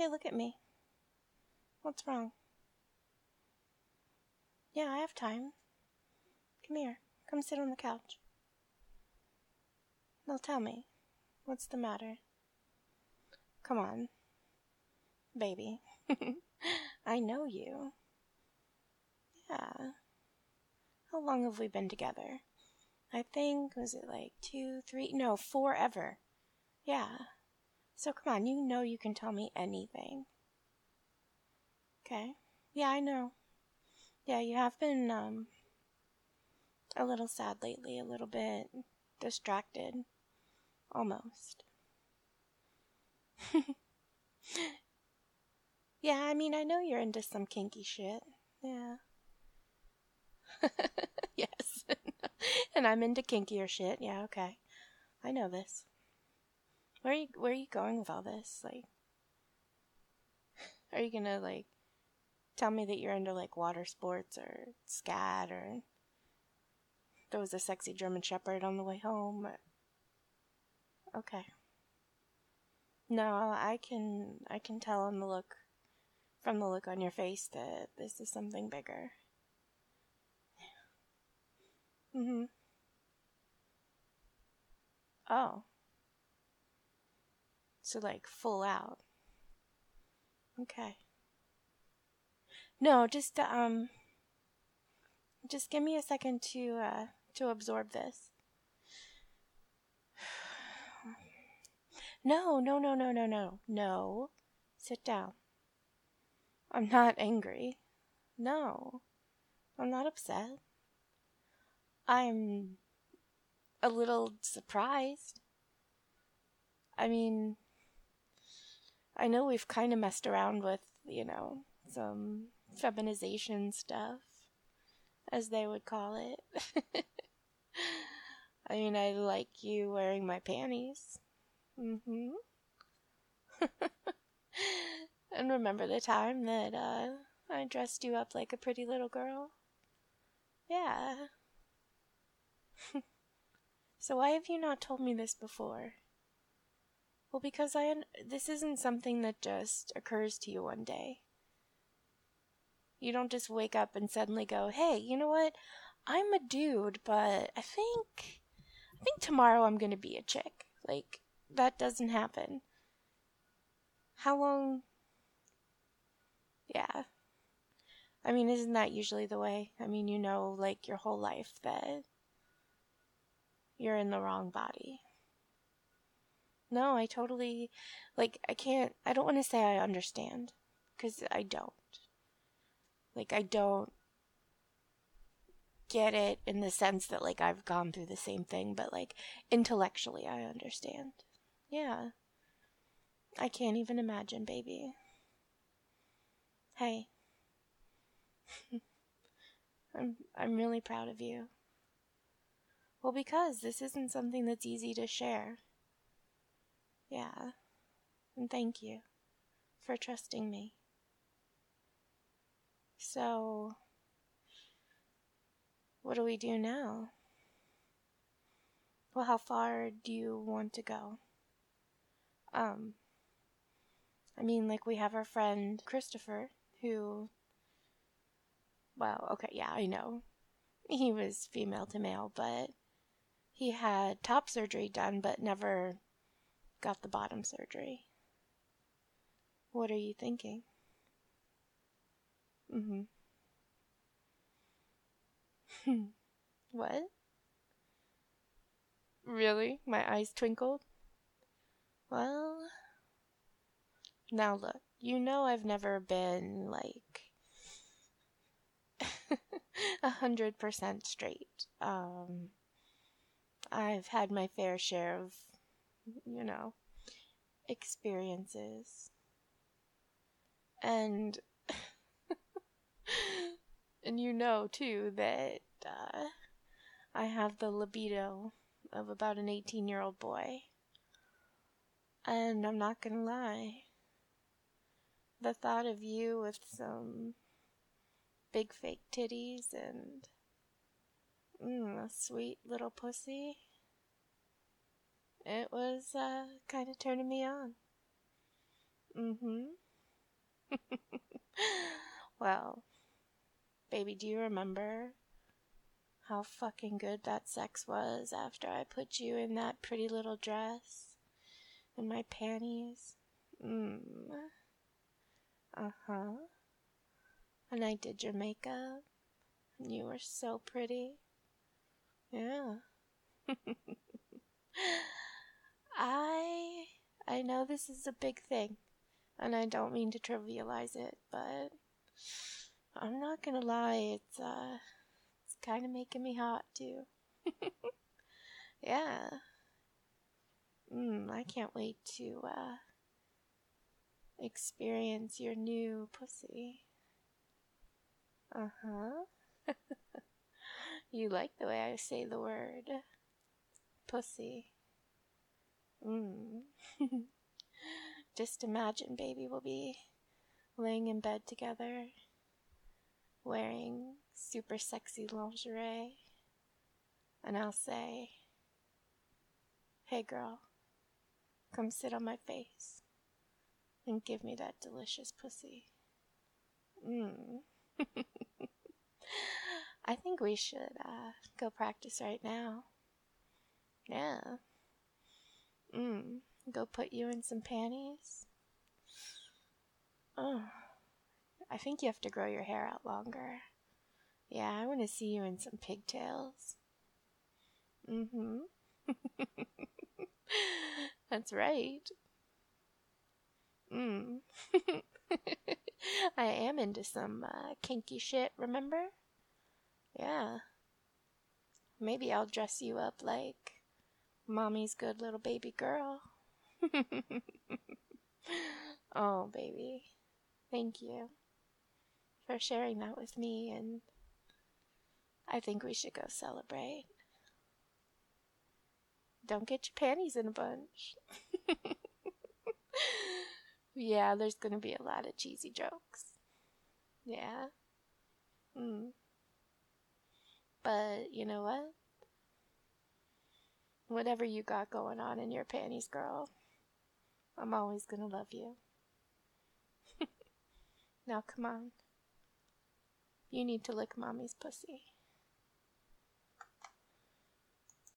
Hey, look at me. What's wrong? Yeah, I have time. Come here. Come sit on the couch. Now tell me, what's the matter? Come on, baby. I know you. Yeah. How long have we been together? I think, was it like 2, 3? No, forever. Yeah. So come on, you know you can tell me anything. Okay? Yeah, I know. Yeah, you have been, a little sad lately, a little bit distracted. Almost. Yeah, I mean, I know you're into some kinky shit. Yeah. Yes. And I'm into kinkier shit. Yeah, okay. I know this. Where are you going with all this? Like, are you gonna, like, tell me that you're into, like, water sports or scat or there was a sexy German Shepherd on the way home? Or... Okay. No, I can tell on the look, from the look on your face that this is something bigger. Mm-hmm. Oh. So, like, full out. Okay. No, just give me a second to absorb this. No, no, no, no, no, no. No. Sit down. I'm not angry. No. I'm not upset. I'm a little surprised. I mean, I know we've kind of messed around with, some feminization stuff, as they would call it. I mean, I like you wearing my panties. Mm-hmm. And remember the time that I dressed you up like a pretty little girl? Yeah. So why have you not told me this before? Well, because this isn't something that just occurs to you one day. You don't just wake up and suddenly go, "Hey, you know what? I'm a dude, but I think tomorrow I'm going to be a chick." Like, that doesn't happen. How long? Yeah. I mean, isn't that usually the way? I mean, like, your whole life that you're in the wrong body. No, I totally, like, I don't want to say I understand, because I don't. Like, I don't get it in the sense that, like, I've gone through the same thing, but, like, intellectually I understand. Yeah. I can't even imagine, baby. Hey. I'm really proud of you. Well, because this isn't something that's easy to share. Yeah. And thank you for trusting me. So, what do we do now? Well, how far do you want to go? I mean, like, we have our friend Christopher, who, well, okay, yeah, I know. He was female to male, but he had top surgery done, but never got the bottom surgery. What are you thinking? Mm-hmm. What? Really? My eyes twinkled? Well, now look, I've never been, like, 100% straight. I've had my fair share of, you know, experiences. And, and too, that I have the libido of about an 18-year-old boy. And I'm not gonna lie, the thought of you with some big fake titties and a sweet little pussy, it was kind of turning me on. Mm-hmm. Well, baby, do you remember how fucking good that sex was after I put you in that pretty little dress and my panties? Mmm. Uh-huh. And I did your makeup, and you were so pretty. Yeah. I I know this is a big thing, and I don't mean to trivialize it, but I'm not gonna lie, it's kind of making me hot too. Yeah. I can't wait to experience your new pussy. Uh-huh. You like the way I say the word pussy. Mm. Just imagine, baby, we'll be laying in bed together, wearing super sexy lingerie, and I'll say, hey girl, come sit on my face and give me that delicious pussy. I think we should go practice right now. Yeah. Go put you in some panties. Oh, I think you have to grow your hair out longer. Yeah, I want to see you in some pigtails. That's right. I am into some kinky shit, remember? Yeah. Maybe I'll dress you up like mommy's good little baby girl. Oh, baby. Thank you for sharing that with me, and I think we should go celebrate. Don't get your panties in a bunch. Yeah, there's gonna be a lot of cheesy jokes. Yeah. But you know what? Whatever you got going on in your panties, girl, I'm always gonna love you. Now come on. You need to lick mommy's pussy.